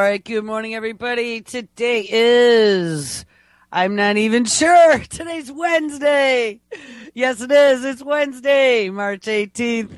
right, good morning, everybody. Today is, I'm not even sure. Today's Wednesday. Yes, it is. It's Wednesday, March 18th,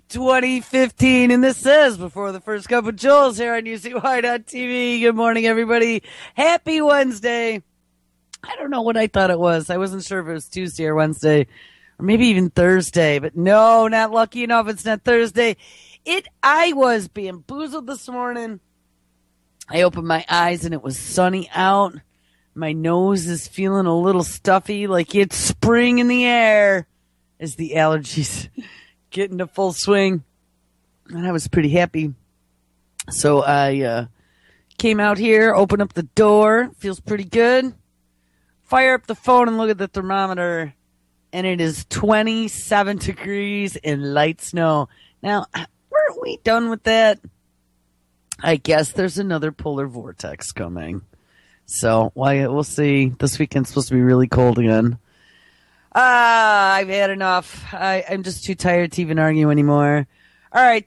2015. And this is Before the First Cup of Jules here on UCY.TV. Good morning, everybody. Happy Wednesday. I don't know what I thought it was. I wasn't sure if it was Tuesday or Wednesday, or maybe even Thursday. But no, not lucky enough. It's not Thursday. I was bamboozled this morning. I opened my eyes and it was sunny out. My nose is feeling a little stuffy, like it's spring in the air as the allergies get into full swing. And I was pretty happy. So I came out here, opened up the door. Feels pretty good. Fire up the phone and look at the thermometer. And it is 27 degrees and light snow. Now, weren't we done with that? I guess there's another polar vortex coming. So, we'll see. This weekend's supposed to be really cold again. I've had enough. I'm just too tired to even argue anymore. All right.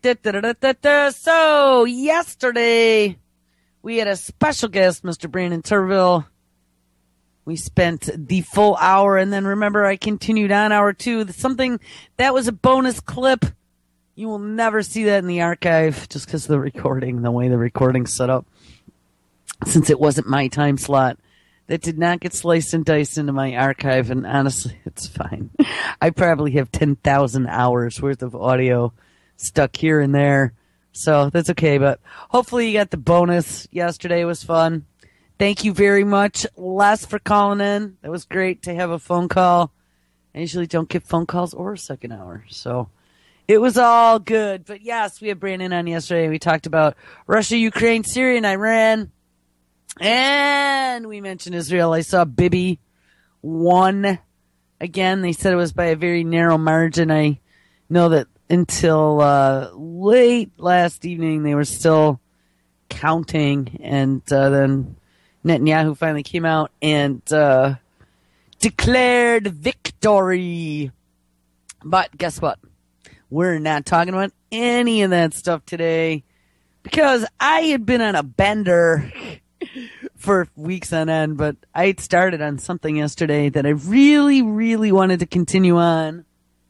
So, yesterday, we had a special guest, Mr. Brandon Turville. We spent the full hour, and then remember, I continued on hour 2. Something that was a bonus clip. You will never see that in the archive just because of the recording, the way the recording's set up. Since it wasn't my time slot, that did not get sliced and diced into my archive, and honestly, it's fine. I probably have 10,000 hours worth of audio stuck here and there, so that's okay, but hopefully you got the bonus. Yesterday was fun. Thank you very much, Les, for calling in. That was great to have a phone call. I usually don't get phone calls or a second hour, so it was all good. But yes, we had Brandon on yesterday. We talked about Russia, Ukraine, Syria, and Iran. And we mentioned Israel. I saw Bibi won again. They said it was by a very narrow margin. I know that until late last evening they were still counting. And then Netanyahu finally came out and declared victory. But guess what? We're not talking about any of that stuff today because I had been on a bender for weeks on end, but I had started on something yesterday that I really, really wanted to continue on.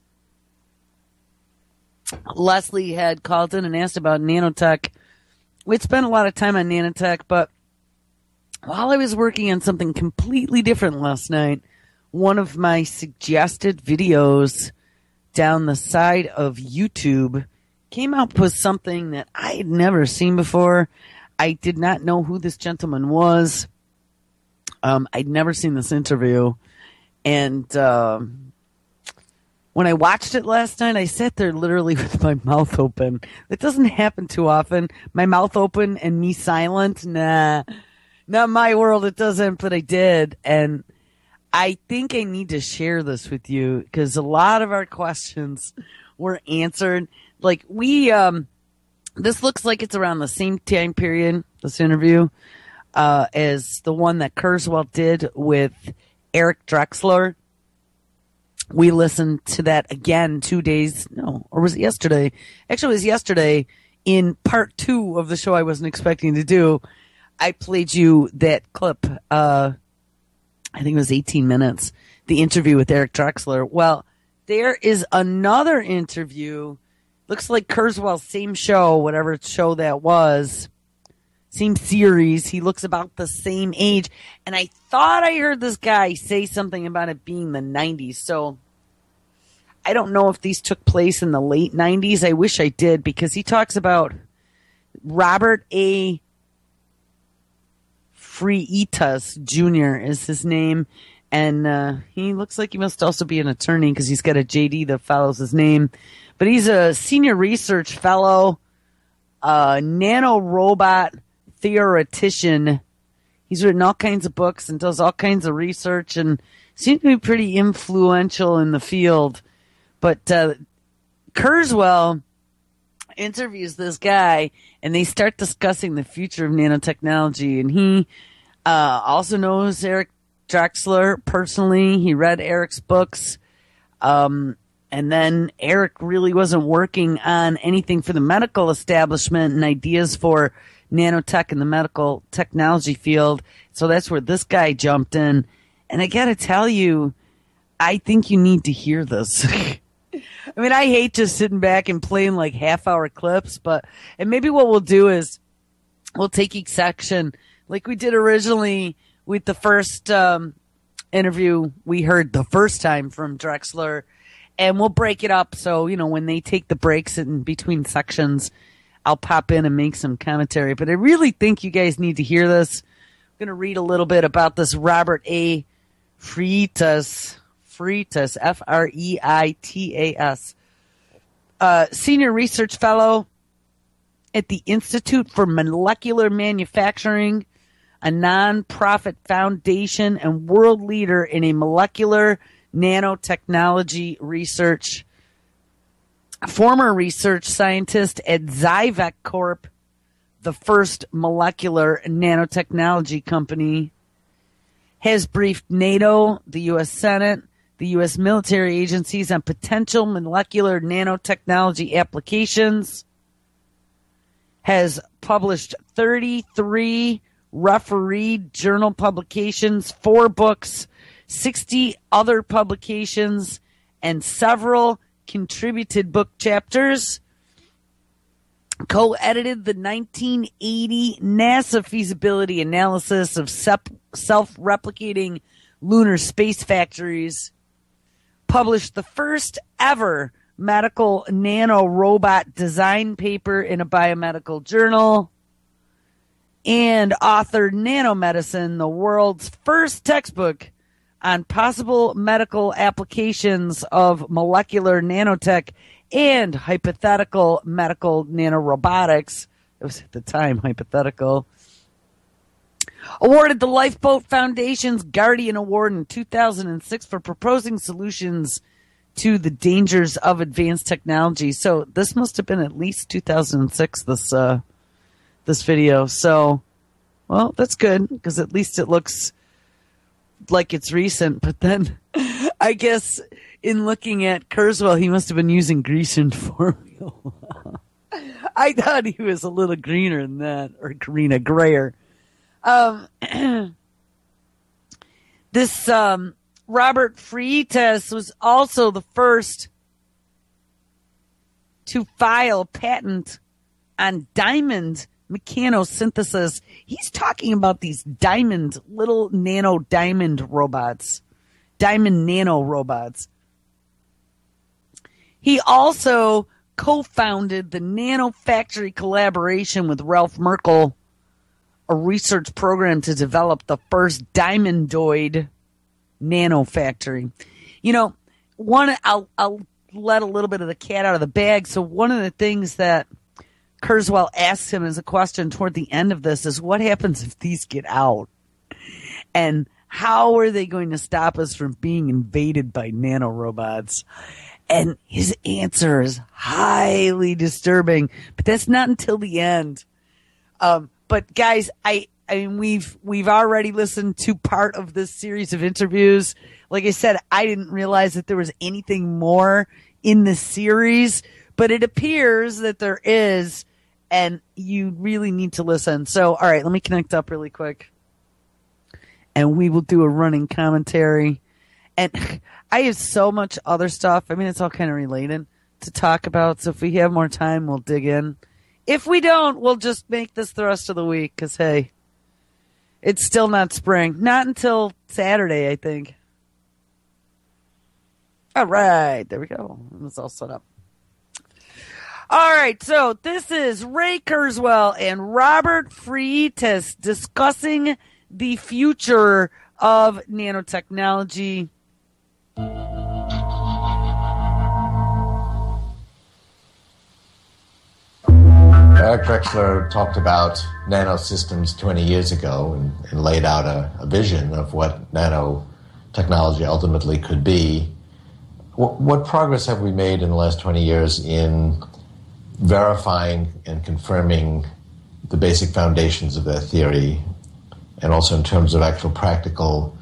Leslie had called in and asked about nanotech. We'd spent a lot of time on nanotech, but while I was working on something completely different last night, one of my suggested videos down the side of YouTube came up with something that I had never seen before. I did not know who this gentleman was. I'd never seen this interview. And when I watched it last night, I sat there literally with my mouth open. It doesn't happen too often. My mouth open and me silent. Nah, not my world. It doesn't, but I did. And I think I need to share this with you because a lot of our questions were answered. Like this looks like it's around the same time period, this interview, as the one that Kurzweil did with Eric Drexler. We listened to that again 2 days, or was it yesterday? Actually, it was yesterday in part 2 of the show I wasn't expecting to do. I played you that clip, I think it was 18 minutes, the interview with Eric Drexler. Well, there is another interview. Looks like Kurzweil's same show, whatever show that was, same series. He looks about the same age. And I thought I heard this guy say something about it being the 90s. So I don't know if these took place in the late 90s. I wish I did because he talks about Robert A. Freitas Jr. is his name, and he looks like he must also be an attorney because he's got a JD that follows his name. But he's a senior research fellow, nanorobot theoretician. He's written all kinds of books and does all kinds of research and seems to be pretty influential in the field. But Kurzweil interviews this guy, and they start discussing the future of nanotechnology. And he also knows Eric Drexler personally. He read Eric's books. And then Eric really wasn't working on anything for the medical establishment and ideas for nanotech in the medical technology field. So that's where this guy jumped in. And I got to tell you, I think you need to hear this. I mean, I hate just sitting back and playing like half-hour clips, and maybe what we'll do is we'll take each section like we did originally with the first interview we heard the first time from Drexler, and we'll break it up. So, when they take the breaks in between sections, I'll pop in and make some commentary. But I really think you guys need to hear this. I'm going to read a little bit about this Robert A. Freitas, F-R-E-I-T-A-S, senior research fellow at the Institute for Molecular Manufacturing, a non-profit foundation and world leader in a molecular nanotechnology research. Former research scientist at Zyvec Corp, the first molecular nanotechnology company, has briefed NATO, the U.S. Senate, the U.S. military agencies on potential molecular nanotechnology applications, has published 33 refereed journal publications, 4 books, 60 other publications, and several contributed book chapters. Co-edited the 1980 NASA feasibility analysis of self-replicating lunar space factories. Published the first ever medical nanorobot design paper in a biomedical journal. And authored Nanomedicine, the world's first textbook on possible medical applications of molecular nanotech and hypothetical medical nanorobotics. It was at the time hypothetical. Awarded the Lifeboat Foundation's Guardian Award in 2006 for proposing solutions to the dangers of advanced technology. So this must have been at least 2006, this video. So, well, that's good, because at least it looks like it's recent. But then I guess in looking at Kurzweil, he must have been using Grecian formula. I thought he was a little greener than that, or grayer. This Robert Freitas was also the first to file patent on diamond mechanosynthesis. He's talking about these little nano diamond robots, diamond nano robots. He also co-founded the Nano Factory collaboration with Ralph Merkle, a research program to develop the first diamondoid nano factory. I'll let a little bit of the cat out of the bag. So one of the things that Kurzweil asks him as a question toward the end of this is, what happens if these get out? And how are they going to stop us from being invaded by nanorobots? And his answer is highly disturbing, but that's not until the end. But guys, I mean, we've already listened to part of this series of interviews. Like I said, I didn't realize that there was anything more in this series, but it appears that there is, and you really need to listen. So, all right, let me connect up really quick, and we will do a running commentary. And I have so much other stuff. I mean, it's all kind of related to talk about. So if we have more time, we'll dig in. If we don't, we'll just make this the rest of the week, because, hey, it's still not spring. Not until Saturday, I think. All right. There we go. It's all set up. All right. So this is Ray Kurzweil and Robert Freitas discussing the future of nanotechnology. Eric Drexler talked about nanosystems 20 years ago and laid out a vision of what nanotechnology ultimately could be. What progress have we made in the last 20 years in verifying and confirming the basic foundations of that theory, and also in terms of actual practical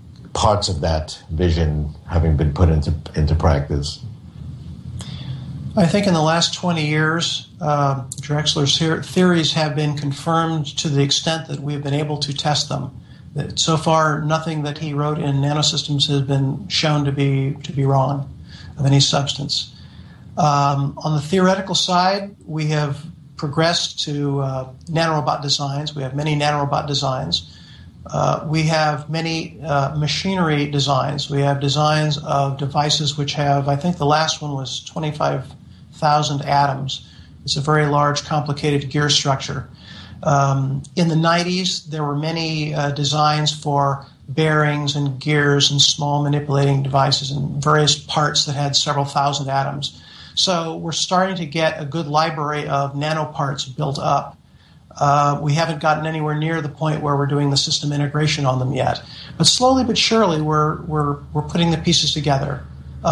parts of that vision having been put into practice? I think in the last 20 years, Drexler's theories have been confirmed to the extent that we've been able to test them. That so far, nothing that he wrote in Nanosystems has been shown to be wrong of any substance. On the theoretical side, we have progressed to nanorobot designs. We have many nanorobot designs. We have many machinery designs. We have designs of devices which have, I think the last one was 25,000 atoms. It's a very large, complicated gear structure. In the 90s, there were many designs for bearings and gears and small manipulating devices and various parts that had several thousand atoms. So we're starting to get a good library of nanoparts built up. We haven't gotten anywhere near the point where we're doing the system integration on them yet. But slowly but surely, we're putting the pieces together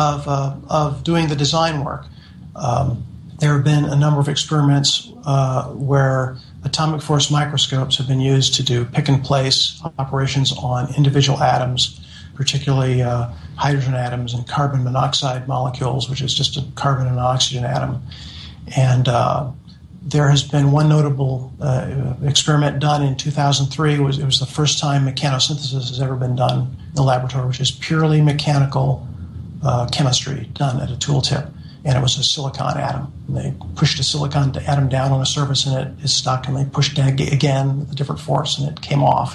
of doing the design work. There have been a number of experiments where atomic force microscopes have been used to do pick-and-place operations on individual atoms, particularly hydrogen atoms and carbon monoxide molecules, which is just a carbon and oxygen atom. And there has been one notable experiment done in 2003. It was the first time mechanosynthesis has ever been done in the laboratory, which is purely mechanical chemistry done at a tooltip. And it was a silicon atom. And they pushed a silicon atom down on a surface, and it is stuck, and they pushed it again with a different force, and it came off.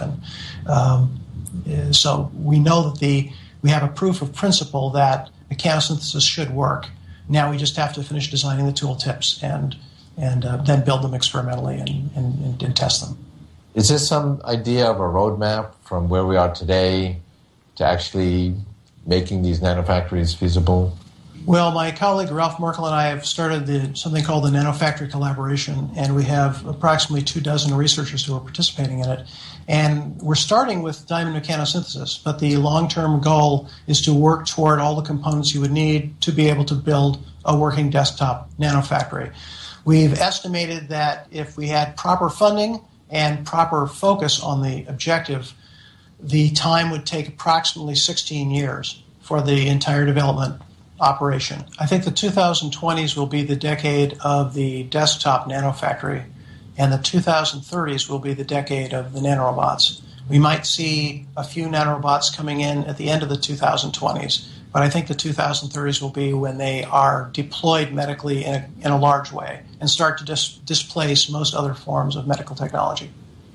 And so we know that we have a proof of principle that mechanosynthesis should work. Now we just have to finish designing the tooltips and then build them experimentally and test them. Is there some idea of a roadmap from where we are today to actually making these nanofactories feasible? Well, my colleague Ralph Merkel and I have started something called the Nanofactory Collaboration, and we have approximately 24 researchers who are participating in it. And we're starting with diamond mechanosynthesis, but the long-term goal is to work toward all the components you would need to be able to build a working desktop nanofactory. We've estimated that if we had proper funding and proper focus on the objective, the time would take approximately 16 years for the entire development operation. I think the 2020s will be the decade of the desktop nanofactory, and the 2030s will be the decade of the nanorobots. We might see a few nanorobots coming in at the end of the 2020s, but I think the 2030s will be when they are deployed medically in a large way and start to displace most other forms of medical technology.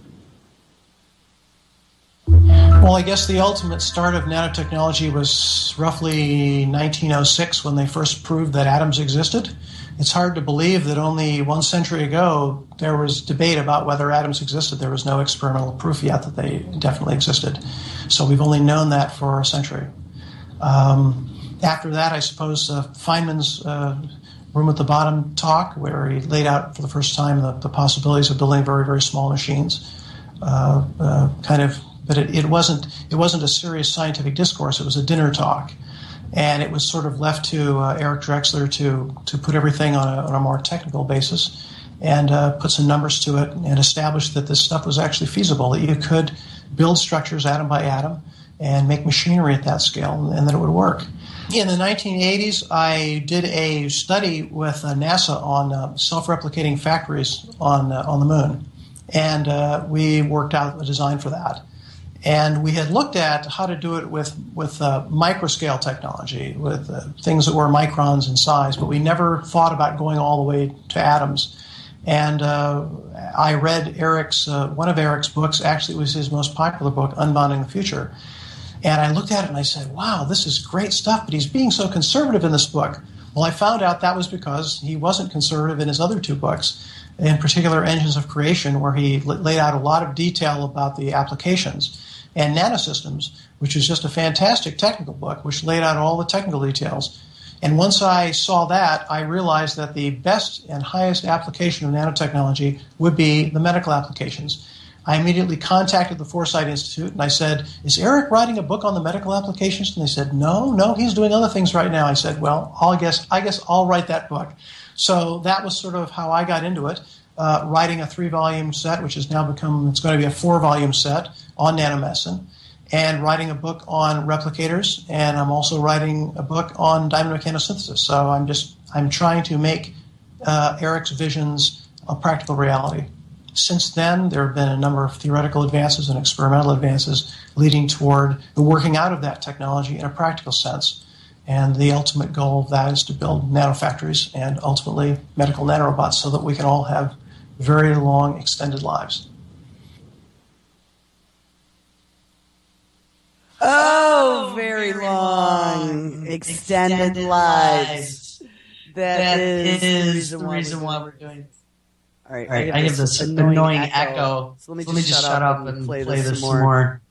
Well, I guess the ultimate start of nanotechnology was roughly 1906 when they first proved that atoms existed. It's hard to believe that only 1 century ago there was debate about whether atoms existed. There was no experimental proof yet that they definitely existed. So we've only known that for a century. After that, I suppose Feynman's Room at the Bottom talk, where he laid out for the first time the possibilities of building very, very small machines, But it wasn't a serious scientific discourse. It was a dinner talk, and it was sort of left to Eric Drexler to put everything on a more technical basis and put some numbers to it and establish that this stuff was actually feasible, that you could build structures atom by atom and make machinery at that scale, and that it would work. In the 1980s, I did a study with NASA on self-replicating factories on the moon, and we worked out a design for that. And we had looked at how to do it with microscale technology, with things that were microns in size, but we never thought about going all the way to atoms. And I read one of Eric's books. Actually, it was his most popular book, Unbounding the Future. And I looked at it and I said, wow, this is great stuff, but he's being so conservative in this book. Well, I found out that was because he wasn't conservative in his other 2 books, in particular Engines of Creation, where he laid out a lot of detail about the applications, and Nanosystems, which is just a fantastic technical book, which laid out all the technical details. And once I saw that, I realized that the best and highest application of nanotechnology would be the medical applications. I immediately contacted the Foresight Institute, and I said, is Eric writing a book on the medical applications? And they said, no, he's doing other things right now. I said, well, I guess I'll write that book. So that was sort of how I got into it, writing a 3-volume set, which has now it's going to be a 4-volume set on nanomedicine, and writing a book on replicators, and I'm also writing a book on diamond mechanosynthesis. So I'm trying to make Eric's visions a practical reality. Since then, there have been a number of theoretical advances and experimental advances leading toward the working out of that technology in a practical sense. And the ultimate goal of that is to build nanofactories and ultimately medical nanorobots so that we can all have very long, extended lives. Oh, very long, extended lives. That is the reason why we're doing this. All right, I have this annoying echo. So let me just shut up and play this some more.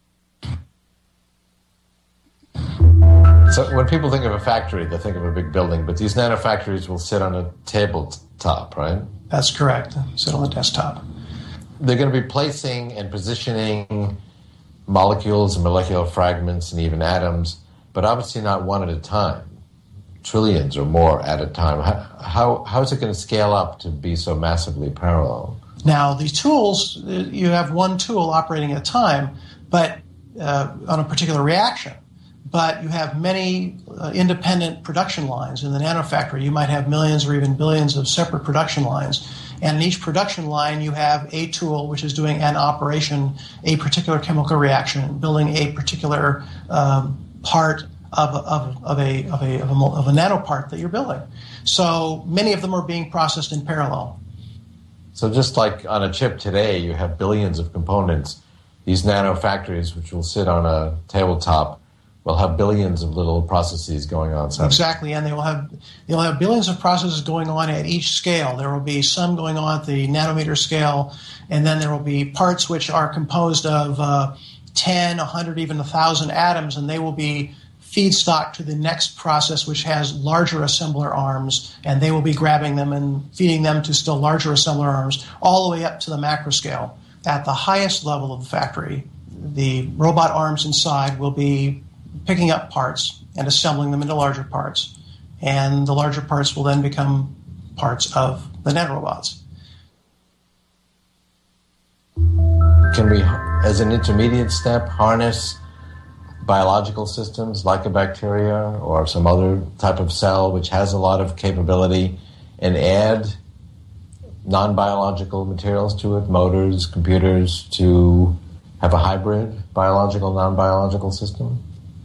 So when people think of a factory, they think of a big building, but these nanofactories will sit on a tabletop, right? That's correct. Sit on the desktop. They're going to be placing and positioning molecules and molecular fragments and even atoms, but obviously not one at a time, trillions or more at a time. How is it going to scale up to be so massively parallel? Now, these tools, you have one tool operating at a time, but on a particular reaction. But you have many independent production lines. In the nanofactory, you might have millions or even billions of separate production lines. And in each production line, you have a tool which is doing an operation, a particular chemical reaction, building a particular part of a nanopart that you're building. So many of them are being processed in parallel. So just like on a chip today, you have billions of components. These nanofactories, which will sit on a tabletop, will have billions of little processes going on. Exactly, and they'll have billions of processes going on at each scale. There will be some going on at the nanometer scale, and then there will be parts which are composed of 10, 100, even 1,000 atoms, and they will be feedstock to the next process, which has larger assembler arms, and they will be grabbing them and feeding them to still larger assembler arms, all the way up to the macro scale. At the highest level of the factory, the robot arms inside will be picking up parts and assembling them into larger parts. And the larger parts will then become parts of the nanorobots. Can we, as an intermediate step, harness biological systems like a bacteria or some other type of cell which has a lot of capability and add non-biological materials to it, motors, computers, to have a hybrid biological, non-biological system?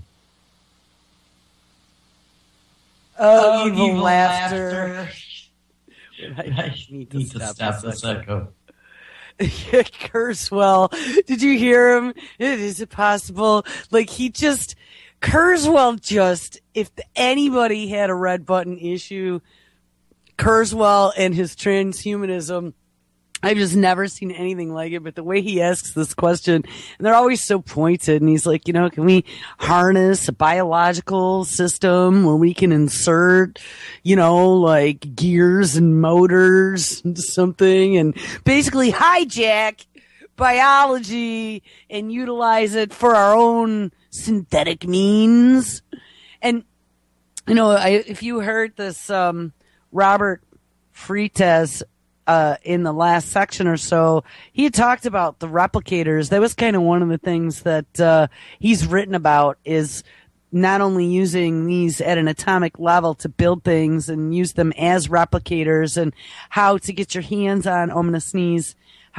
Oh, evil laughter. I need to stop this echo. Kurzweil, did you hear him? Is it possible? Like, Kurzweil just, if anybody had a red button issue, Kurzweil and his transhumanism, I've just never seen anything like it. But the way he asks this question, and they're always so pointed, and he's like, can we harness a biological system where we can insert, like gears and motors into something and basically hijack biology and utilize it for our own synthetic means? And, if you heard this, Robert Freitas, in the last section or so, he had talked about the replicators. That was kind of one of the things that he's written about, is not only using these at an atomic level to build things and use them as replicators, and how to get your hands on, I'm going to sneeze,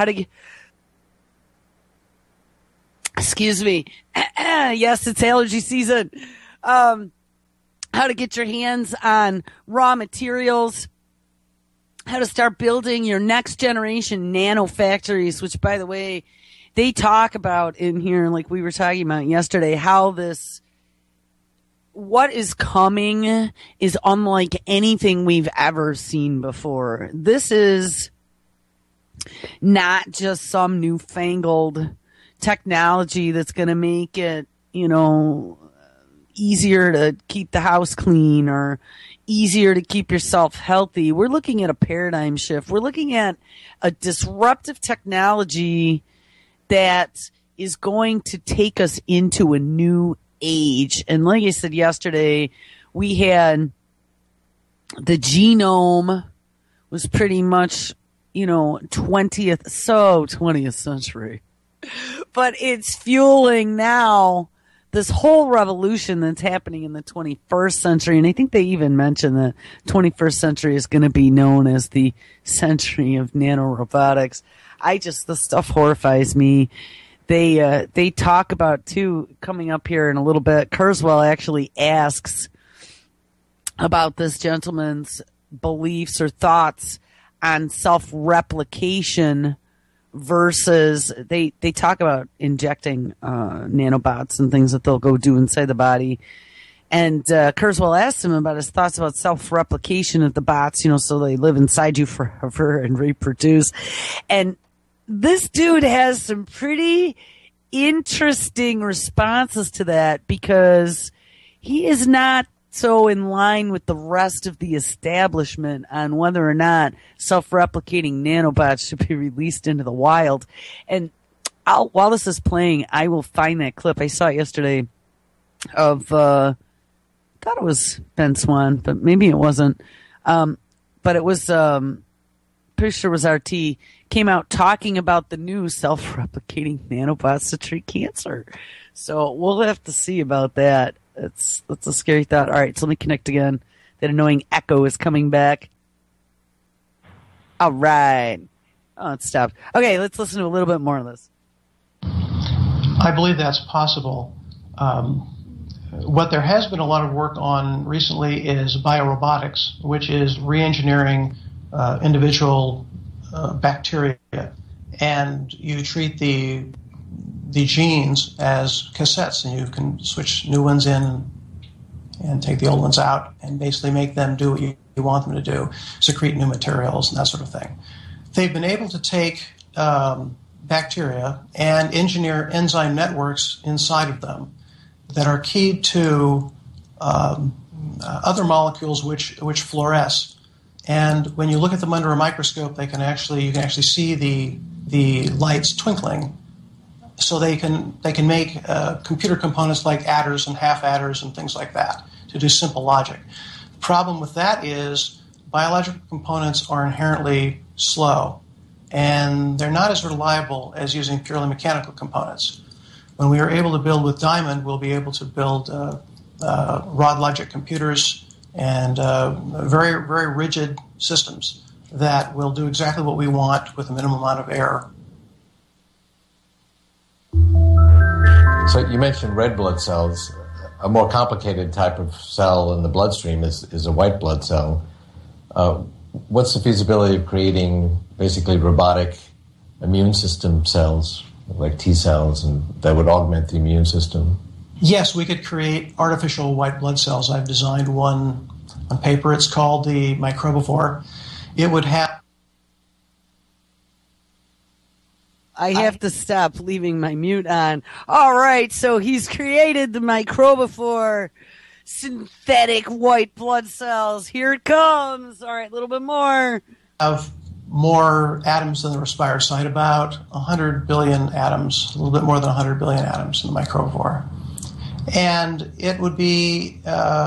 excuse me. Yes, it's allergy season. How to get your hands on raw materials, how to start building your next generation nanofactories, which, by the way, they talk about in here, like we were talking about yesterday, how what is coming is unlike anything we've ever seen before. This is not just some newfangled technology that's going to make it, easier to keep the house clean or easier to keep yourself healthy. We're looking at a paradigm shift. We're looking at a disruptive technology that is going to take us into a new age. And like I said yesterday, we had the genome was pretty much, 20th century. But it's fueling now this whole revolution that's happening in the 21st century, and I think they even mentioned the 21st century is going to be known as the century of nanorobotics. This stuff horrifies me. They talk about, too, coming up here in a little bit, Kurzweil actually asks about this gentleman's beliefs or thoughts on self-replication versus they talk about injecting nanobots and things that they'll go do inside the body. And Kurzweil asked him about his thoughts about self-replication of the bots, so they live inside you forever and reproduce. And this dude has some pretty interesting responses to that because he is not so in line with the rest of the establishment on whether or not self-replicating nanobots should be released into the wild. And while this is playing, I will find that clip. I saw it yesterday of, I thought it was Ben Swan, but maybe it wasn't. But it was, pretty sure it was RT, came out talking about the new self-replicating nanobots to treat cancer. So we'll have to see about that. That's a scary thought. All right, so let me connect again. That annoying echo is coming back. All right. Oh, it stopped. Okay, let's listen to a little bit more of this. I believe that's possible. What there has been a lot of work on recently is biorobotics, which is re-engineering individual bacteria, and you treat the genes as cassettes, and you can switch new ones in and take the old ones out and basically make them do what you want them to do, secrete new materials and that sort of thing. They've been able to take bacteria and engineer enzyme networks inside of them that are keyed to other molecules which fluoresce. And when you look at them under a microscope, you can actually see the lights twinkling. So they can make computer components like adders and half adders and things like that to do simple logic. The problem with that is biological components are inherently slow, and they're not as reliable as using purely mechanical components. When we are able to build with Diamond, we'll be able to build rod logic computers and very, very rigid systems that will do exactly what we want with a minimum amount of error. So you mentioned red blood cells. A more complicated type of cell in the bloodstream is a white blood cell. What's the feasibility of creating basically robotic immune system cells, like T cells, and that would augment the immune system? Yes, we could create artificial white blood cells. I've designed one on paper. It's called the Microbivore. It would have... I have to stop leaving my mute on. All right, so he's created the Microbivore synthetic white blood cells. Here it comes. All right, a little bit more. Of more atoms than the respired site, about 100 billion atoms, a little bit more than 100 billion atoms in the Microbivore. And it would be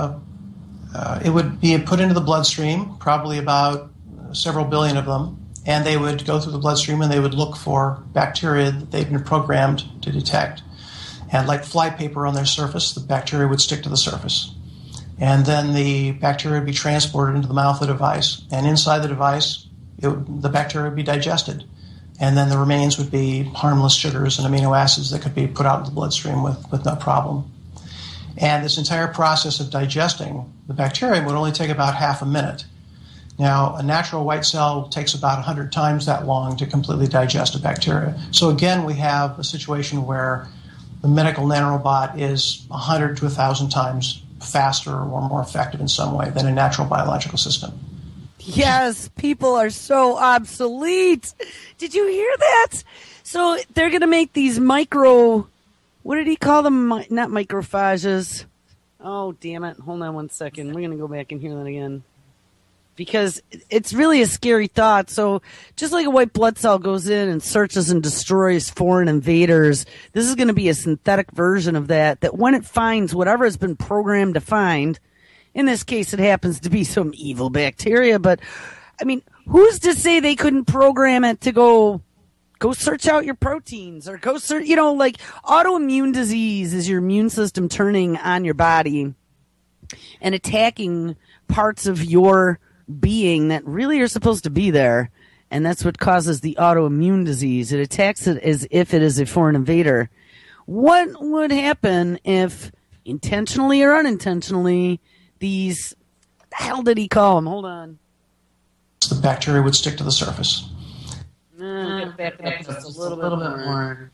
put into the bloodstream, probably about several billion of them. And they would go through the bloodstream and they would look for bacteria that they've been programmed to detect. And like flypaper on their surface, the bacteria would stick to the surface. And then the bacteria would be transported into the mouth of the device. And inside the device, the bacteria would be digested. And then the remains would be harmless sugars and amino acids that could be put out into the bloodstream with no problem. And this entire process of digesting the bacteria would only take about half a minute. Now, a natural white cell takes about 100 times that long to completely digest a bacteria. So again, we have a situation where the medical nanorobot is 100 to 1,000 times faster or more effective in some way than a natural biological system. Yes, people are so obsolete. Did you hear that? So they're going to make these what did he call them? Not microphages. Oh, damn it. Hold on one second. We're going to go back and hear that again. Because it's really a scary thought. So just like a white blood cell goes in and searches and destroys foreign invaders, this is going to be a synthetic version of that when it finds whatever it's been programmed to find, in this case it happens to be some evil bacteria, but I mean, who's to say they couldn't program it to go go search out your proteins, or go search, like autoimmune disease is your immune system turning on your body and attacking parts of your being that really are supposed to be there. And that's what causes the autoimmune disease. It attacks it as if it is a foreign invader. What would happen if, intentionally or unintentionally, these, what the hell did he call them? Hold on. The bacteria would stick to the surface. Get back up just a little bit more.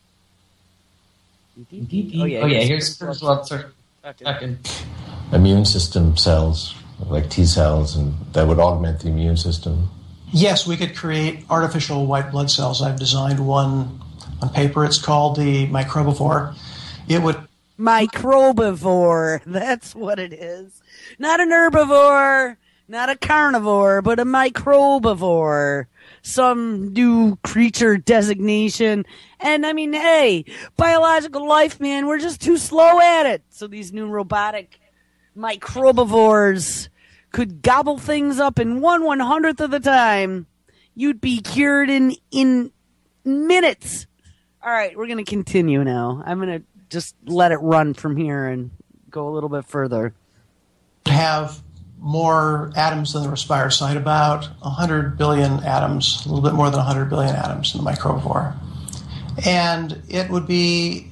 Here's what talking. Immune system cells, like T cells, and that would augment the immune system. Yes, we could create artificial white blood cells. I've designed one on paper. It's called the microbivore. It would... Microbivore. That's what it is. Not an herbivore, not a carnivore, but a microbivore. Some new creature designation. And I mean, hey, biological life, man, we're just too slow at it. So these new robotic microbivores could gobble things up in 1/100th of the time. You'd be cured in minutes. All right, we're going to continue now. I'm going to just let it run from here and go a little bit further. Have more atoms than the Respirocyte, about 100 billion atoms, a little bit more than 100 billion atoms in the microbivore. And it would be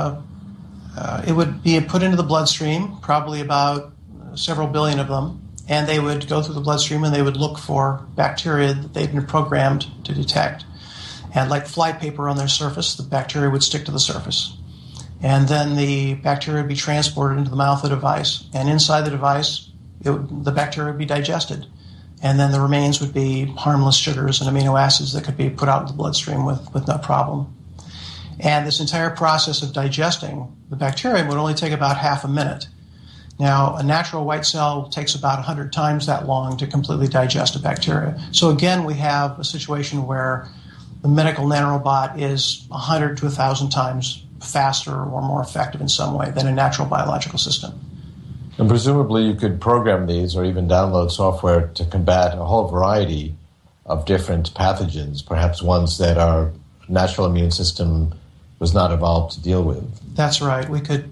put into the bloodstream, probably about several billion of them, and they would go through the bloodstream and they would look for bacteria that they've been programmed to detect. And like flypaper on their surface, the bacteria would stick to the surface. And then the bacteria would be transported into the mouth of the device. And inside the device, the bacteria would be digested. And then the remains would be harmless sugars and amino acids that could be put out in the bloodstream with no problem. And this entire process of digesting the bacteria would only take about half a minute. Now, a natural white cell takes about 100 times that long to completely digest a bacteria. So again, we have a situation where the medical nanorobot is 100 to 1,000 times faster or more effective in some way than a natural biological system. And presumably you could program these or even download software to combat a whole variety of different pathogens, perhaps ones that our natural immune system was not evolved to deal with. That's right. The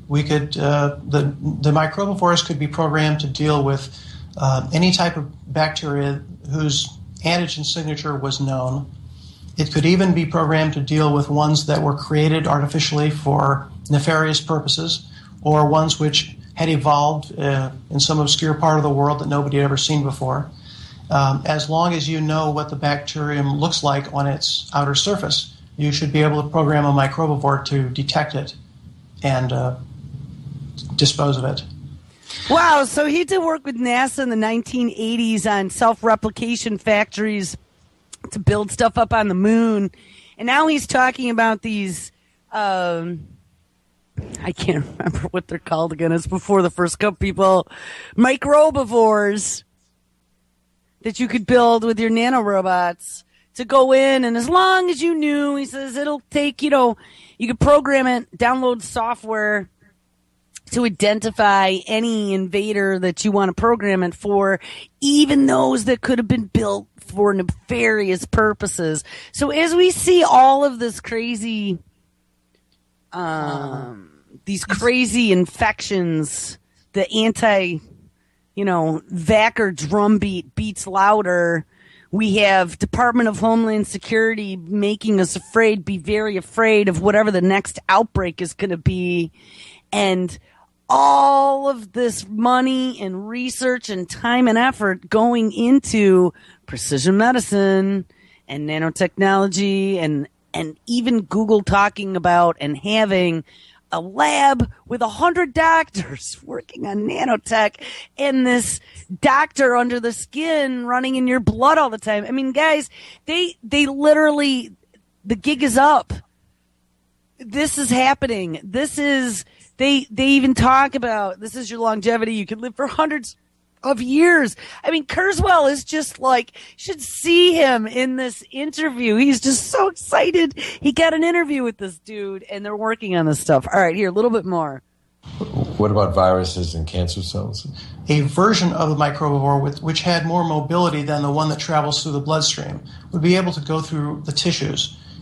microbivores could be programmed to deal with any type of bacteria whose antigen signature was known. It could even be programmed to deal with ones that were created artificially for nefarious purposes, or ones which had evolved in some obscure part of the world that nobody had ever seen before. As long as you know what the bacterium looks like on its outer surface, you should be able to program a microbivore to detect it and dispose of it. Wow, so he did work with NASA in the 1980s on self-replication factories to build stuff up on the moon. And now he's talking about these, I can't remember what they're called again. It's before the first couple people. Microbivores that you could build with your nanorobots to go in. And as long as you knew, he says, it'll take, you could program it, download software to identify any invader that you want to program it for, even those that could have been built for nefarious purposes. So as we see all of this crazy, these crazy infections, the Vacker drumbeat beats louder. We have Department of Homeland Security making us afraid, be very afraid of whatever the next outbreak is going to be. And all of this money and research and time and effort going into precision medicine and nanotechnology and even Google talking about and having a lab with 100 doctors working on nanotech and this doctor under the skin running in your blood all the time. I mean, guys, they literally, the gig is up. This is happening. They even talk about, this is your longevity. You can live for hundreds of years. I mean, Kurzweil is just like, you should see him in this interview. He's just so excited. He got an interview with this dude, and they're working on this stuff. All right, here, a little bit more. What about viruses and cancer cells? A version of the microbivore which had more mobility than the one that travels through the bloodstream would be able to go through the tissues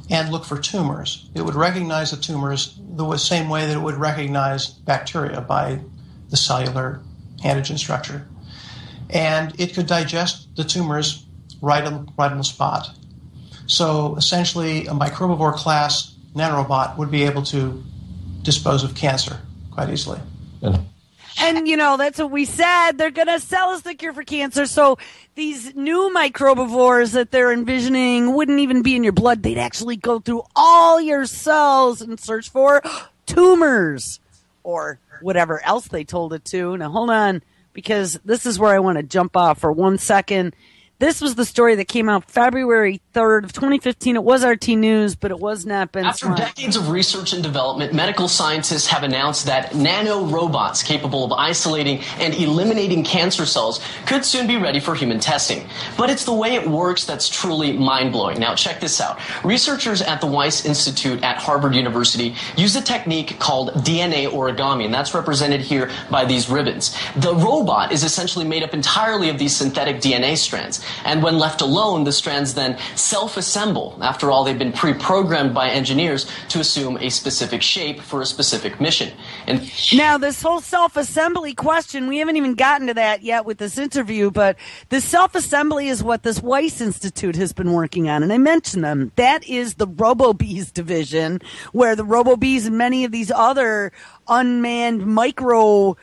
and look for tumors. It would recognize the tumors the same way that it would recognize bacteria by the cellular antigen structure. And it could digest the tumors right on the spot. So essentially, a microbivore class nanorobot would be able to dispose of cancer quite easily. And, that's what we said. They're going to sell us the cure for cancer. So these new microbivores that they're envisioning wouldn't even be in your blood. They'd actually go through all your cells and search for tumors or whatever else they told it to. Now, hold on, because this is where I want to jump off for 1 second. This was the story that came out February 3rd of 2015. It was RT News, but it was not Ben After Swan. decades of research and development, medical scientists have announced that nano-robots capable of isolating and eliminating cancer cells could soon be ready for human testing. But it's the way it works that's truly mind-blowing. Now, check this out. Researchers at the Weiss Institute at Harvard University use a technique called DNA origami, and that's represented here by these ribbons. The robot is essentially made up entirely of these synthetic DNA strands. And when left alone, the strands then self-assemble. After all, they've been pre-programmed by engineers to assume a specific shape for a specific mission. And now, this whole self-assembly question, we haven't even gotten to that yet with this interview, but the self-assembly is what this Weiss Institute has been working on, and I mentioned them. That is the RoboBees division, where the RoboBees and many of these other unmanned micro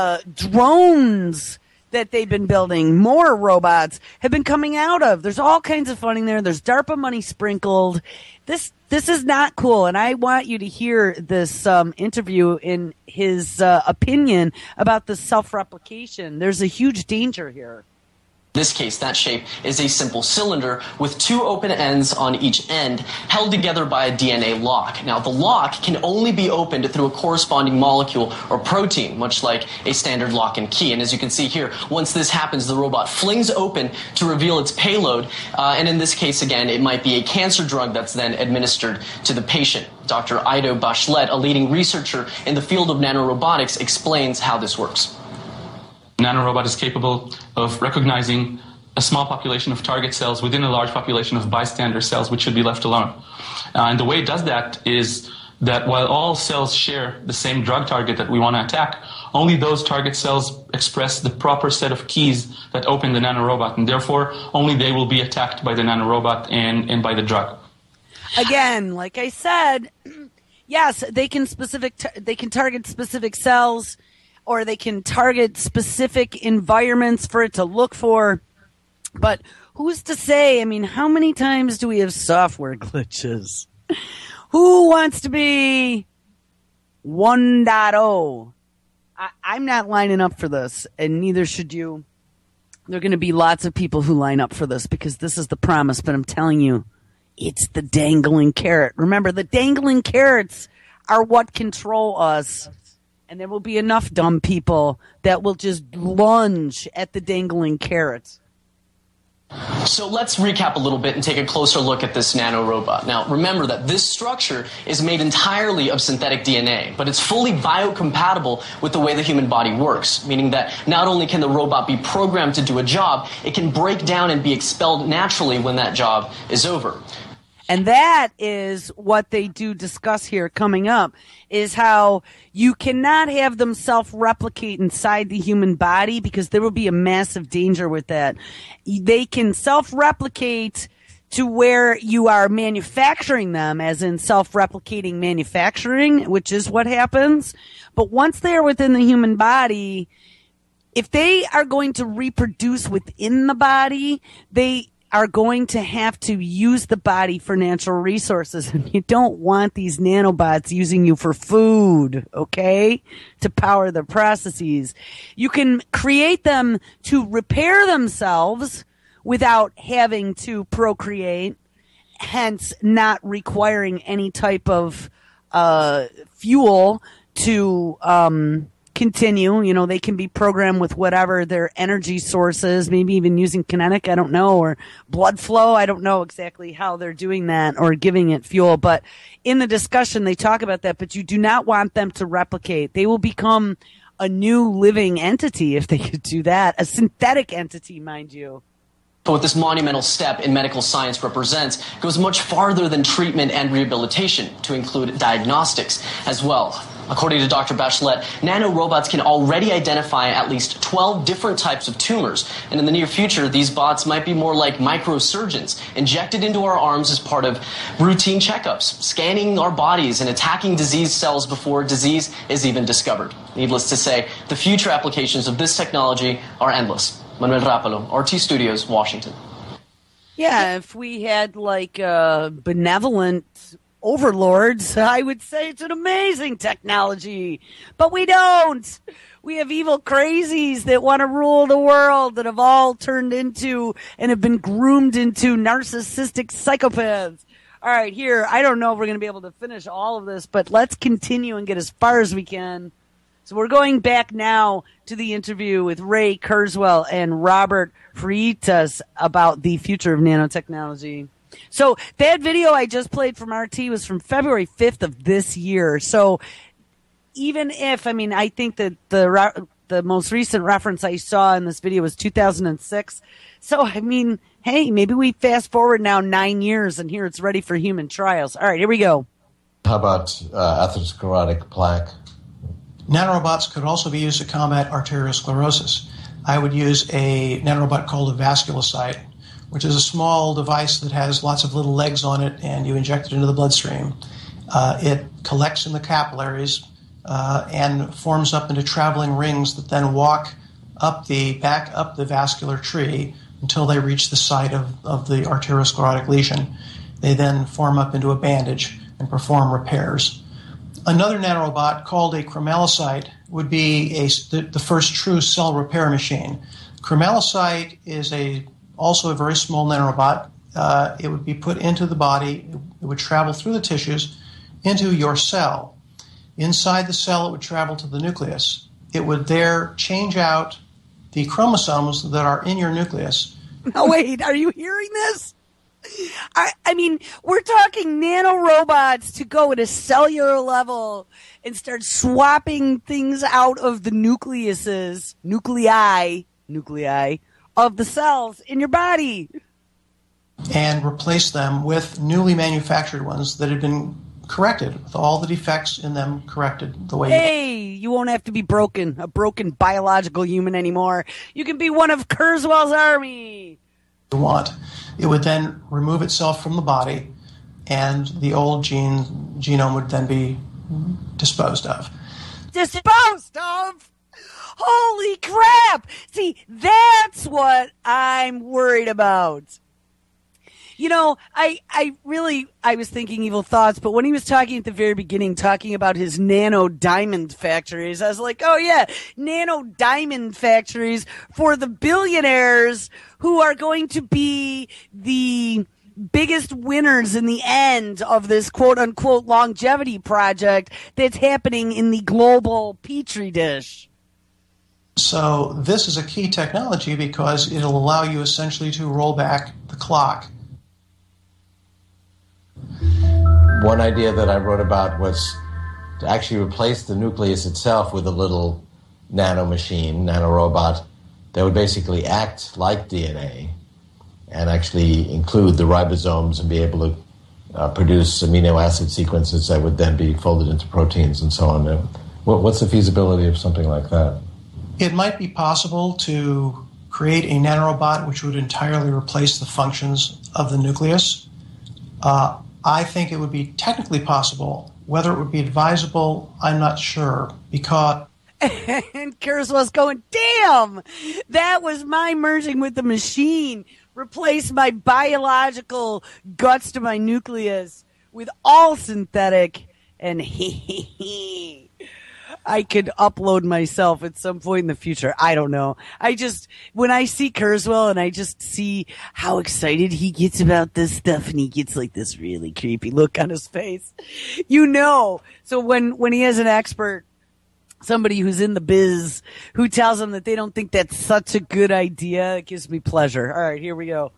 drones that they've been building, more robots, have been coming out of. There's all kinds of funding there. There's DARPA money sprinkled. This is not cool, and I want you to hear this interview in his opinion about the self-replication. There's a huge danger here. In this case, that shape is a simple cylinder with two open ends on each end held together by a DNA lock. Now, the lock can only be opened through a corresponding molecule or protein, much like a standard lock and key. And as you can see here, once this happens, the robot flings open to reveal its payload. And in this case, again, it might be a cancer drug that's then administered to the patient. Dr. Ido Bachelet, a leading researcher in the field of nanorobotics, explains how this works. Nanorobot is capable of recognizing a small population of target cells within a large population of bystander cells, which should be left alone. And the way it does that is that while all cells share the same drug target that we want to attack, only those target cells express the proper set of keys that open the nanorobot, and therefore only they will be attacked by the nanorobot and by the drug. Again, like I said, yes, they can target specific cells, or they can target specific environments for it to look for. But who's to say? I mean, how many times do we have software glitches? Who wants to be 1.0? I'm not lining up for this, and neither should you. There are going to be lots of people who line up for this because this is the promise, but I'm telling you, it's the dangling carrot. Remember, the dangling carrots are what control us. And there will be enough dumb people that will just lunge at the dangling carrots. So let's recap a little bit and take a closer look at this nanorobot. Now, remember that this structure is made entirely of synthetic DNA, but it's fully biocompatible with the way the human body works, meaning that not only can the robot be programmed to do a job, it can break down and be expelled naturally when that job is over. And that is what they do discuss here coming up, is how you cannot have them self-replicate inside the human body because there will be a massive danger with that. They can self-replicate to where you are manufacturing them, as in self-replicating manufacturing, which is what happens. But once they are within the human body, if they are going to reproduce within the body, they are going to have to use the body for natural resources. And you don't want these nanobots using you for food, okay, to power the processes. You can create them to repair themselves without having to procreate, hence not requiring any type of fuel to continue. You know, they can be programmed with whatever their energy source is, maybe even using kinetic, I don't know, or blood flow. I don't know exactly how they're doing that or giving it fuel. But in the discussion, they talk about that. But you do not want them to replicate. They will become a new living entity if they could do that. A synthetic entity, mind you. But what this monumental step in medical science represents goes much farther than treatment and rehabilitation to include diagnostics as well. According to Dr. Bachelet, nanorobots can already identify at least 12 different types of tumors. And in the near future, these bots might be more like microsurgeons, injected into our arms as part of routine checkups, scanning our bodies and attacking disease cells before disease is even discovered. Needless to say, the future applications of this technology are endless. Manuel Rapalo, RT Studios, Washington. Yeah, if we had like benevolent overlords, I would say it's an amazing technology. But we don't. We have evil crazies that want to rule the world, that have all turned into and have been groomed into narcissistic psychopaths. All right, here, I don't know if we're going to be able to finish all of this, but let's continue and get as far as we can. So we're going back now to the interview with Ray Kurzweil and Robert Freitas about the future of nanotechnology. So that video I just played from RT was from February 5th of this year. So even if, I mean, I think that the most recent reference I saw in this video was 2006. So, I mean, hey, maybe we fast forward now 9 years and here it's ready for human trials. All right, here we go. How about atherosclerotic plaque? Nanorobots could also be used to combat arteriosclerosis. I would use a nanorobot called a vasculocyte, which is a small device that has lots of little legs on it, and you inject it into the bloodstream. It collects in the capillaries and forms up into traveling rings that then walk back up the vascular tree until they reach the site of the arteriosclerotic lesion. They then form up into a bandage and perform repairs. Another nanorobot called a chromelocyte would be the first true cell repair machine. Chromelocyte is also a very small nanorobot. It would be put into the body. It would travel through the tissues into your cell. Inside the cell, it would travel to the nucleus. It would there change out the chromosomes that are in your nucleus. No, wait, are you hearing this? I mean, we're talking nanorobots to go at a cellular level and start swapping things out of the nuclei of the cells in your body. And replace them with newly manufactured ones that have been corrected, with all the defects in them corrected the way. Hey, you won't have to be a broken biological human anymore. You can be one of Kurzweil's army. You want. It would then remove itself from the body, and the old genome would then be disposed of. Disposed of? Holy crap! See, that's what I'm worried about. You know, I was thinking evil thoughts, but when he was talking at the very beginning, talking about his nano diamond factories, I was like, oh yeah, nano diamond factories for the billionaires who are going to be the biggest winners in the end of this quote unquote longevity project that's happening in the global petri dish. So this is a key technology because it'll allow you essentially to roll back the clock. One idea that I wrote about was to actually replace the nucleus itself with a little nanorobot that would basically act like DNA and actually include the ribosomes and be able to produce amino acid sequences that would then be folded into proteins and so on. What's the feasibility of something like that? It might be possible to create a nanorobot which would entirely replace the functions of the nucleus. I think it would be technically possible. Whether it would be advisable, I'm not sure, because... And Kurzweil's going, damn, that was my merging with the machine. Replace my biological guts to my nucleus with all synthetic, and I could upload myself at some point in the future. I don't know. When I see Kurzweil and I just see how excited he gets about this stuff and he gets like this really creepy look on his face, you know. So when he has an expert, somebody who's in the biz, who tells him that they don't think that's such a good idea, it gives me pleasure. All right, here we go.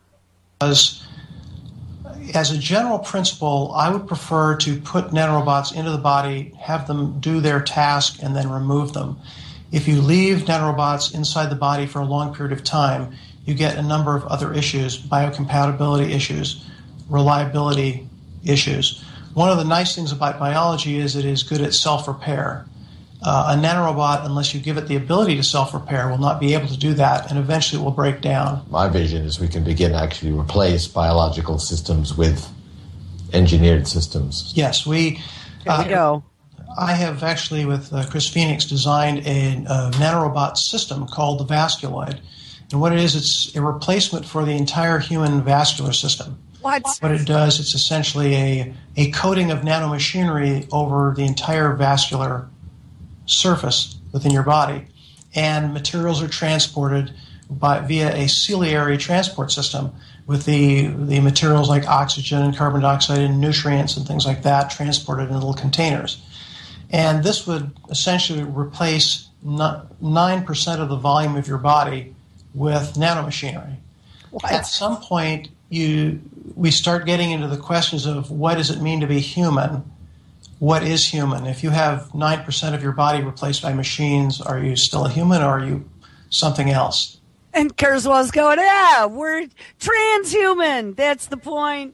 As a general principle, I would prefer to put nanorobots into the body, have them do their task, and then remove them. If you leave nanorobots inside the body for a long period of time, you get a number of other issues, biocompatibility issues, reliability issues. One of the nice things about biology is it is good at self-repair. A nanorobot, unless you give it the ability to self-repair, will not be able to do that, and eventually it will break down. My vision is we can begin to actually replace biological systems with engineered systems. Yes, There we go. I have actually, with Chris Phoenix, designed a nanorobot system called the Vasculoid. And what it is, it's a replacement for the entire human vascular system. What it does, it's essentially a coating of nanomachinery over the entire vascular surface within your body. And materials are transported via a ciliary transport system with the materials like oxygen and carbon dioxide and nutrients and things like that transported in little containers. And this would essentially replace 9% of the volume of your body with nanomachinery. What? At some point, we start getting into the questions of what does it mean to be human? What is human? If you have 9% of your body replaced by machines, are you still a human or are you something else? And Kurzweil's going, we're transhuman. That's the point.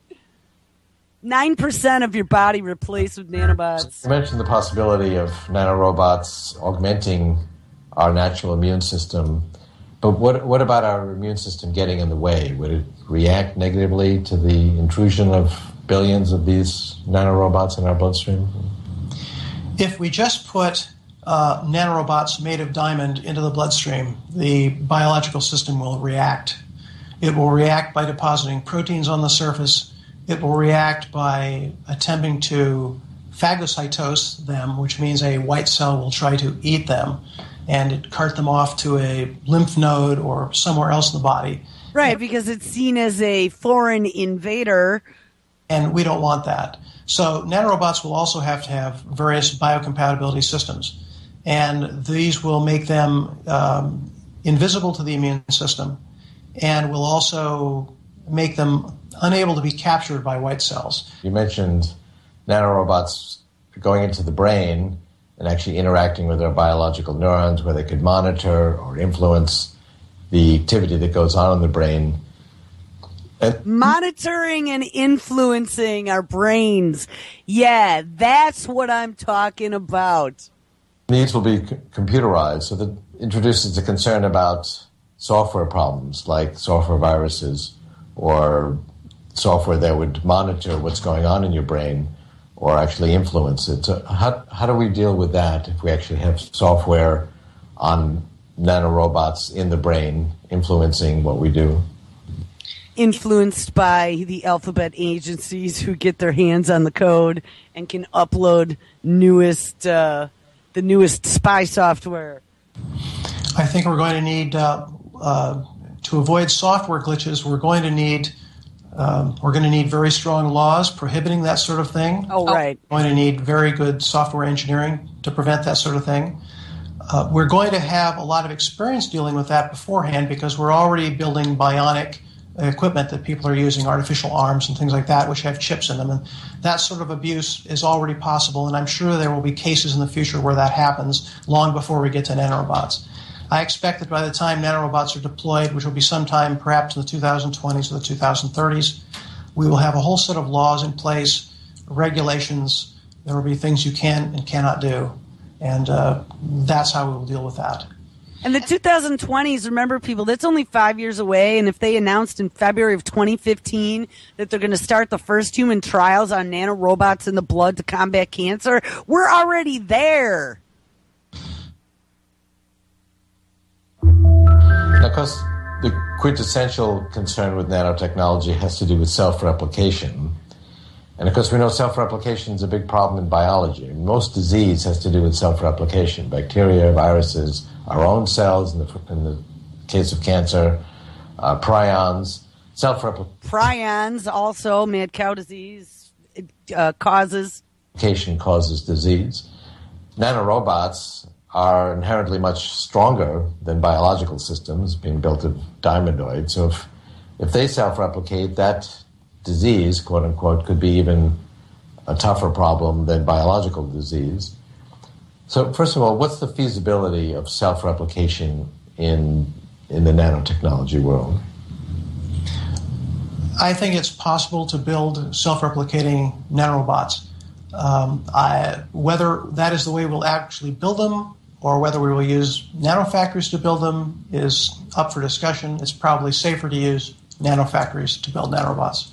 9% of your body replaced with nanobots. You mentioned the possibility of nanorobots augmenting our natural immune system. But what about our immune system getting in the way? Would it react negatively to the intrusion of billions of these nanorobots in our bloodstream? If we just put nanorobots made of diamond into the bloodstream, the biological system will react. It will react by depositing proteins on the surface. It will react by attempting to phagocytose them, which means a white cell will try to eat them and cart them off to a lymph node or somewhere else in the body. Right, because it's seen as a foreign invader. And we don't want that. So nanorobots will also have to have various biocompatibility systems. And these will make them invisible to the immune system and will also make them unable to be captured by white cells. You mentioned nanorobots going into the brain and actually interacting with our biological neurons where they could monitor or influence the activity that goes on in the brain. Monitoring and influencing our brains. Yeah, that's what I'm talking about. These will be computerized, so that introduces the concern about software problems like software viruses or software that would monitor what's going on in your brain or actually influence it. So how do we deal with that if we actually have software on nanorobots in the brain influencing what we do? Influenced by the alphabet agencies who get their hands on the code and can upload the newest spy software. I think we're going to need, to avoid software glitches, we're going to need very strong laws prohibiting that sort of thing. Oh, right. We're going to need very good software engineering to prevent that sort of thing. We're going to have a lot of experience dealing with that beforehand because we're already building bionic equipment that people are using, artificial arms and things like that, which have chips in them. And that sort of abuse is already possible, and I'm sure there will be cases in the future where that happens long before we get to nanorobots. I expect that by the time nanorobots are deployed, which will be sometime perhaps in the 2020s or the 2030s, we will have a whole set of laws in place, regulations. There will be things you can and cannot do, and that's how we will deal with that. And the 2020s, remember, people, that's only 5 years away. And if they announced in February of 2015 that they're going to start the first human trials on nanorobots in the blood to combat cancer, we're already there. Now, of course, the quintessential concern with nanotechnology has to do with self-replication. And, of course, we know self-replication is a big problem in biology. Most disease has to do with self-replication. Bacteria, viruses, our own cells, in the case of cancer, prions, self-replication. Prions, also, mad cow disease, causes. Causes disease. Nanorobots are inherently much stronger than biological systems being built of diamondoids. So if they self-replicate, that disease, quote unquote, could be even a tougher problem than biological disease. So first of all, what's the feasibility of self-replication in in the nanotechnology world? I think it's possible to build self-replicating nanorobots. Whether that is the way we'll actually build them or whether we will use nanofactories to build them is up for discussion. It's probably safer to use nanofactories to build nanorobots.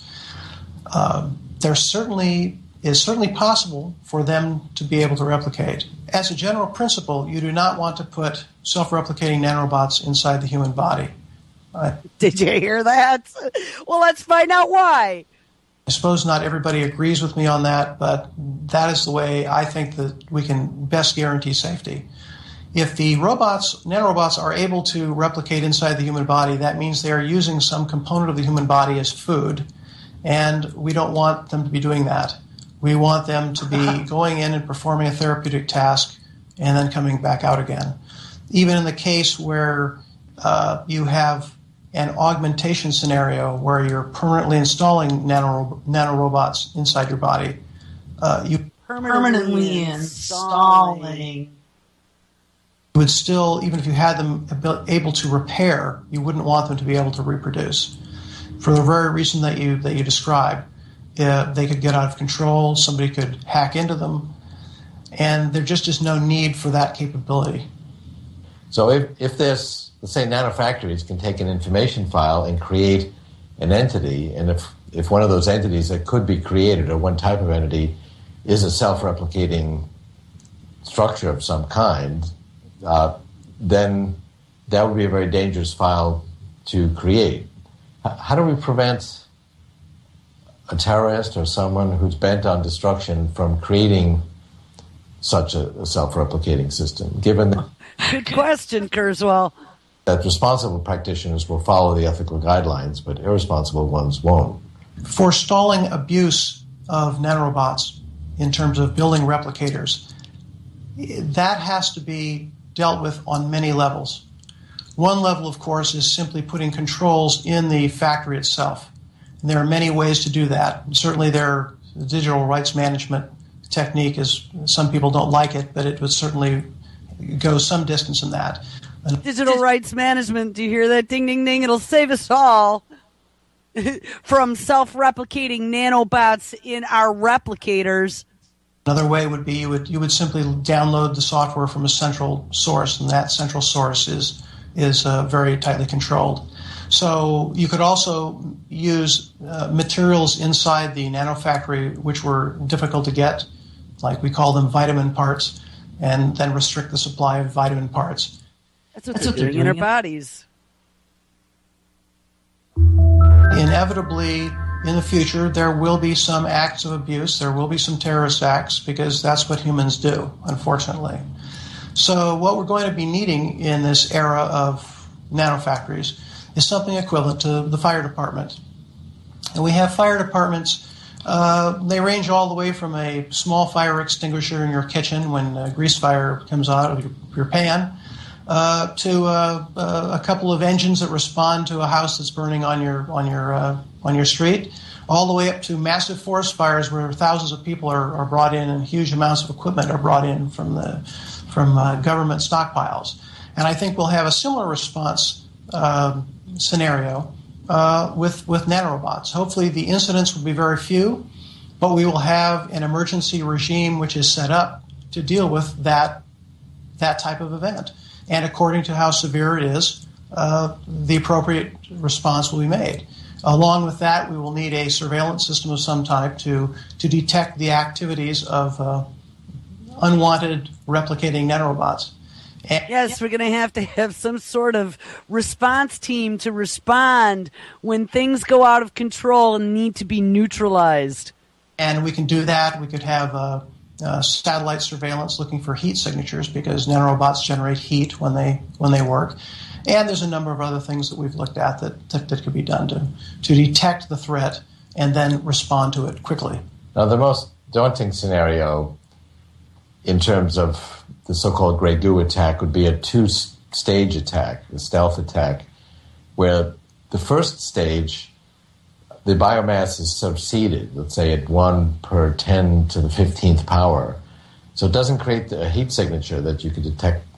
It's certainly possible for them to be able to replicate. As a general principle, you do not want to put self-replicating nanorobots inside the human body. Did you hear that? Well, let's find out why. I suppose not everybody agrees with me on that, but that is the way I think that we can best guarantee safety. If the nanorobots are able to replicate inside the human body, that means they are using some component of the human body as food, and we don't want them to be doing that. We want them to be going in and performing a therapeutic task and then coming back out again. Even in the case where you have an augmentation scenario where you're permanently installing nanorobots inside your body, you permanently installing. You would still, even if you had them able to repair, you wouldn't want them to be able to reproduce. For the very reason that you described, they could get out of control, somebody could hack into them, and there just is no need for that capability. So if there's, let's say, nanofactories can take an information file and create an entity, and if one of those entities that could be created, or one type of entity, is a self-replicating structure of some kind, then that would be a very dangerous file to create. How do we prevent a terrorist or someone who's bent on destruction from creating such a self-replicating system, given that Good question, Kurzweil. that responsible practitioners will follow the ethical guidelines, but irresponsible ones won't? Forestalling abuse of nanorobots in terms of building replicators, that has to be dealt with on many levels. One level, of course, is simply putting controls in the factory itself. And there are many ways to do that. Certainly the digital rights management technique is, some people don't like it, but it would certainly go some distance in that. Digital rights management, do you hear that? Ding, ding, ding. It'll save us all from self-replicating nanobots in our replicators. Another way would be you would simply download the software from a central source, and that central source is very tightly controlled. So you could also use materials inside the nanofactory which were difficult to get, like we call them vitamin parts, and then restrict the supply of vitamin parts. That's what they're doing in our bodies. Inevitably, in the future, there will be some acts of abuse. There will be some terrorist acts because that's what humans do, unfortunately. So what we're going to be needing in this era of nanofactories is something equivalent to the fire department. And we have fire departments. They range all the way from a small fire extinguisher in your kitchen when a grease fire comes out of your pan to a couple of engines that respond to a house that's burning on your street, all the way up to massive forest fires where thousands of people are brought in and huge amounts of equipment are brought in from government stockpiles. And I think we'll have a similar response scenario with nanorobots. Hopefully the incidents will be very few, but we will have an emergency regime which is set up to deal with that type of event. And according to how severe it is, the appropriate response will be made. Along with that, we will need a surveillance system of some type to detect the activities of unwanted replicating nanorobots. Yes, we're going to have some sort of response team to respond when things go out of control and need to be neutralized. And we can do that. We could have satellite surveillance looking for heat signatures because nanorobots generate heat when they work. And there's a number of other things that we've looked at that could be done to detect the threat and then respond to it quickly. Now, the most daunting scenario in terms of the so-called Grey Goo attack would be a two-stage attack, a stealth attack, where the first stage, the biomass is subseeded, let's say at 1 per 10 to the 15th power. So it doesn't create a heat signature that you could detect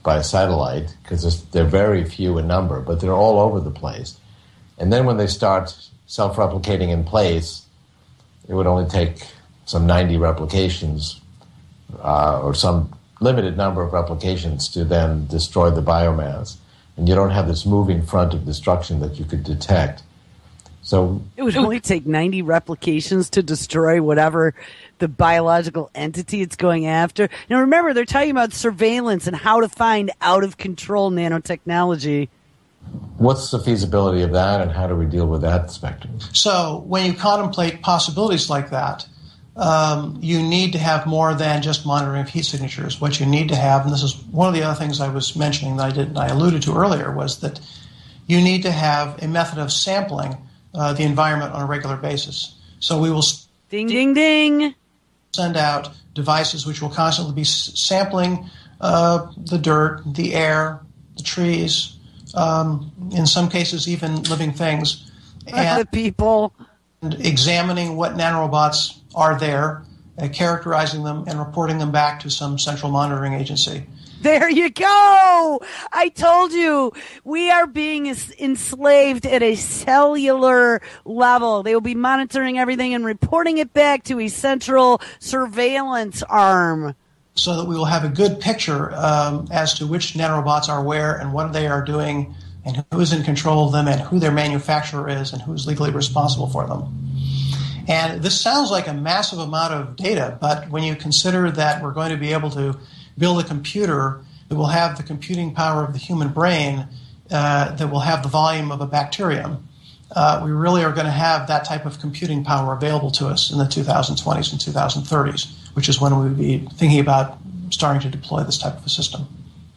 by a satellite, because they're very few in number, but they're all over the place. And then when they start self-replicating in place, it would only take some 90 replications or some limited number of replications to then destroy the biomass. And you don't have this moving front of destruction that you could detect. So it would only take 90 replications to destroy whatever the biological entity it's going after. Now remember, they're talking about surveillance and how to find out-of-control nanotechnology. What's the feasibility of that, and how do we deal with that spectrum? So when you contemplate possibilities like that, you need to have more than just monitoring of heat signatures. What you need to have, and this is one of the other things I was mentioning that I alluded to earlier, was that you need to have a method of sampling the environment on a regular basis. So we will ding, ding, ding. Send out devices which will constantly be sampling the dirt, the air, the trees, in some cases even living things, and the people, and examining what nanorobots are there, characterizing them, and reporting them back to some central monitoring agency. There you go! I told you, we are being enslaved at a cellular level. They will be monitoring everything and reporting it back to a central surveillance arm. So that we will have a good picture as to which nanorobots are where and what they are doing and who is in control of them and who their manufacturer is and who is legally responsible for them. And this sounds like a massive amount of data, but when you consider that we're going to be able to build a computer that will have the computing power of the human brain, that will have the volume of a bacterium, we really are going to have that type of computing power available to us in the 2020s and 2030s, which is when we would be thinking about starting to deploy this type of a system.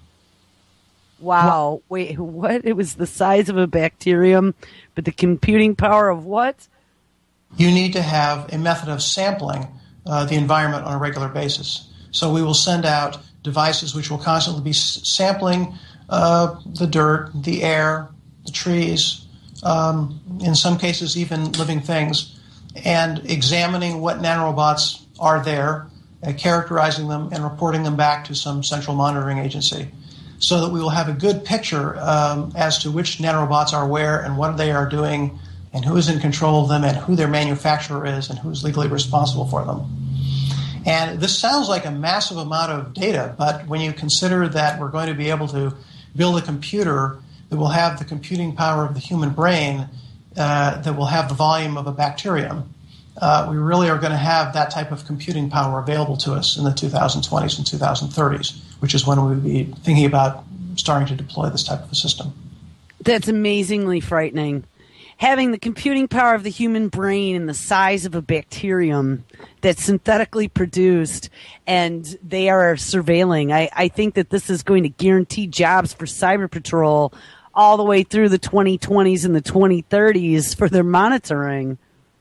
Wow. Wait, what? It was the size of a bacterium, but the computing power of what? You need to have a method of sampling the environment on a regular basis. So we will send out devices which will constantly be sampling the dirt, the air, the trees, in some cases even living things, and examining what nanorobots are there, characterizing them, and reporting them back to some central monitoring agency. So that we will have a good picture as to which nanorobots are where and what they are doing and who is in control of them and who their manufacturer is and who is legally responsible for them. And this sounds like a massive amount of data, but when you consider that we're going to be able to build a computer that will have the computing power of the human brain, that will have the volume of a bacterium, we really are going to have that type of computing power available to us in the 2020s and 2030s, which is when we would be thinking about starting to deploy this type of a system. That's amazingly frightening. Having the computing power of the human brain and the size of a bacterium that's synthetically produced, and they are surveilling. I think that this is going to guarantee jobs for Cyber Patrol all the way through the 2020s and the 2030s for their monitoring.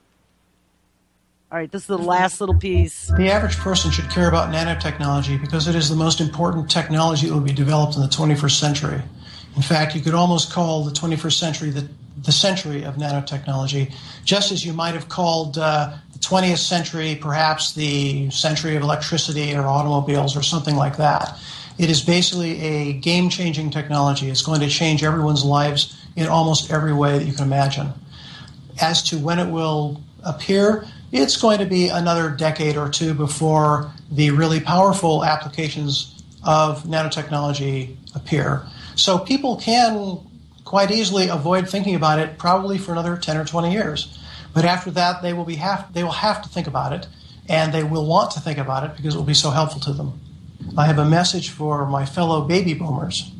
All right, this is the last little piece. The average person should care about nanotechnology because it is the most important technology that will be developed in the 21st century. In fact, you could almost call the 21st century the century of nanotechnology, just as you might have called the 20th century perhaps the century of electricity or automobiles or something like that. It is basically a game-changing technology. It's going to change everyone's lives in almost every way that you can imagine. As to when it will appear, it's going to be another decade or two before the really powerful applications of nanotechnology appear. So people can quite easily avoid thinking about it probably for another 10 or 20 years. But after that, they will have to think about it, and they will want to think about it because it will be so helpful to them. I have a message for my fellow baby boomers.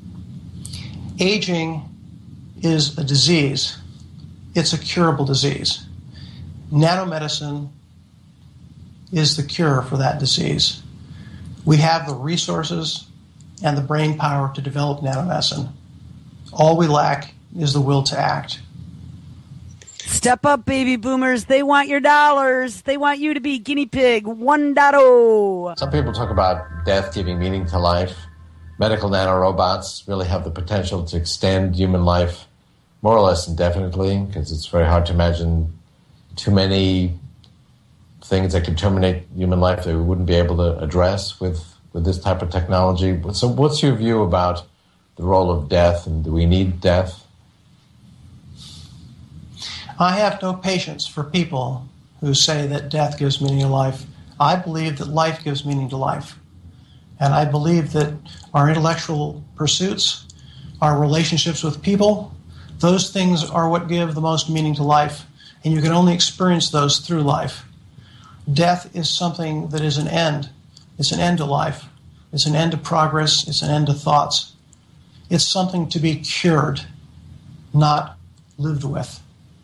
Aging is a disease. It's a curable disease. Nanomedicine is the cure for that disease. We have the resources and the brain power to develop nanomedicine. All we lack is the will to act. Step up, baby boomers. They want your dollars. They want you to be guinea pig 1.0. Some people talk about death giving meaning to life. Medical nanorobots really have the potential to extend human life more or less indefinitely, because it's very hard to imagine too many things that could terminate human life that we wouldn't be able to address with with this type of technology. So what's your view about the role of death, and do we need death? I have no patience for people who say that death gives meaning to life. I believe that life gives meaning to life. And I believe that our intellectual pursuits, our relationships with people, those things are what give the most meaning to life. And you can only experience those through life. Death is something that is an end. It's an end to life. It's an end to progress. It's an end to thoughts. It's something to be cured, not lived with.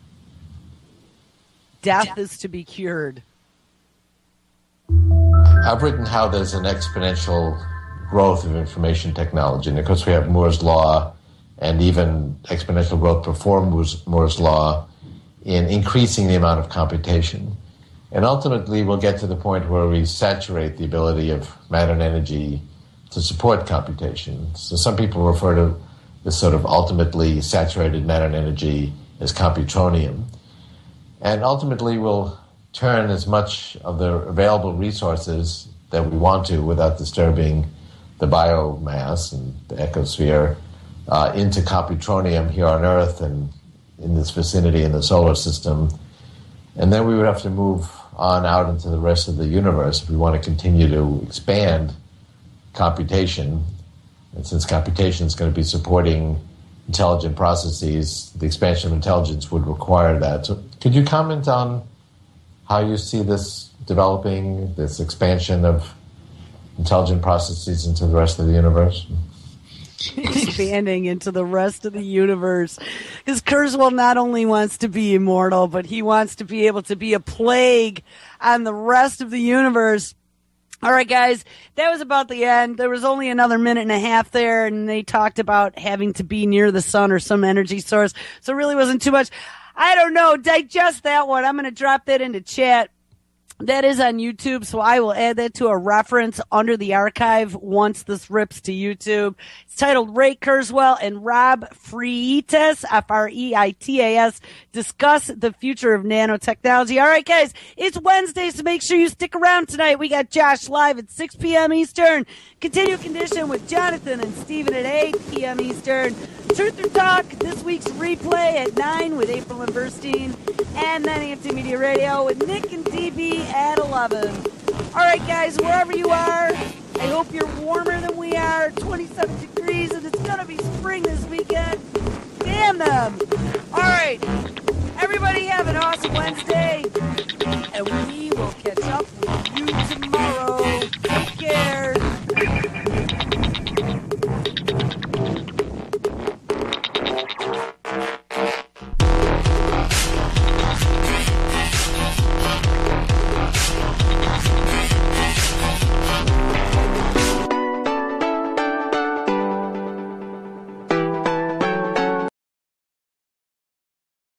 Death is to be cured. I've written how there's an exponential growth of information technology. And of course, we have Moore's Law and even exponential growth before Moore's Law in increasing the amount of computation. And ultimately, we'll get to the point where we saturate the ability of matter and energy to support computation. So some people refer to this sort of ultimately saturated matter and energy as computronium. And ultimately, we'll turn as much of the available resources that we want to without disturbing the biomass and the ecosphere into computronium here on Earth and in this vicinity in the solar system. And then we would have to move on out into the rest of the universe if we want to continue to expand computation. And since computation is going to be supporting intelligent processes, the expansion of intelligence would require that. So could you comment on how you see this developing, this expansion of intelligent processes into the rest of the universe? Expanding into the rest of the universe. Because Kurzweil not only wants to be immortal, but he wants to be able to be a plague on the rest of the universe. All right, guys, that was about the end. There was only another minute and a half there, and they talked about having to be near the sun or some energy source. So it really wasn't too much. I don't know. Digest that one. I'm going to drop that into chat. That is on YouTube, so I will add that to a reference under the archive once this rips to YouTube. It's titled Ray Kurzweil and Rob Freitas, Freitas, discuss the future of nanotechnology. All right, guys, it's Wednesday, so make sure you stick around tonight. We got Josh live at 6 p.m. Eastern. Continue Condition with Jonathan and Stephen at 8 p.m. Eastern. Truth or Talk, this week's replay at 9 with April and Burstein. And then AMT Media Radio with Nick and DB at 11. All right, guys, wherever you are, I hope you're warmer than we are. 27 degrees, and it's going to be spring this weekend. Damn them. All right, everybody have an awesome Wednesday, and we